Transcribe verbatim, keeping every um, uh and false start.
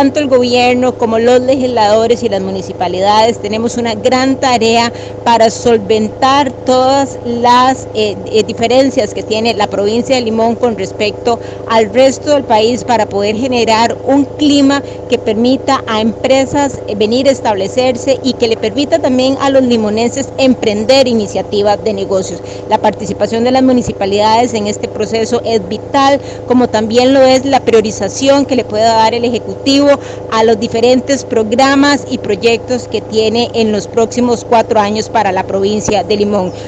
tanto el gobierno como los legisladores y las municipalidades tenemos una gran tarea para solventar todas las eh, eh, diferencias que tiene la provincia de Limón con respecto al resto del país, para poder generar un clima que permita a empresas venir a establecerse y que le permita también a los limonenses emprender iniciativas de negocios. La participación de las municipalidades en este proceso es vital, como también lo es la priorización que le pueda dar el Ejecutivo a los diferentes programas y proyectos que tiene en los próximos cuatro años para la provincia de Limón.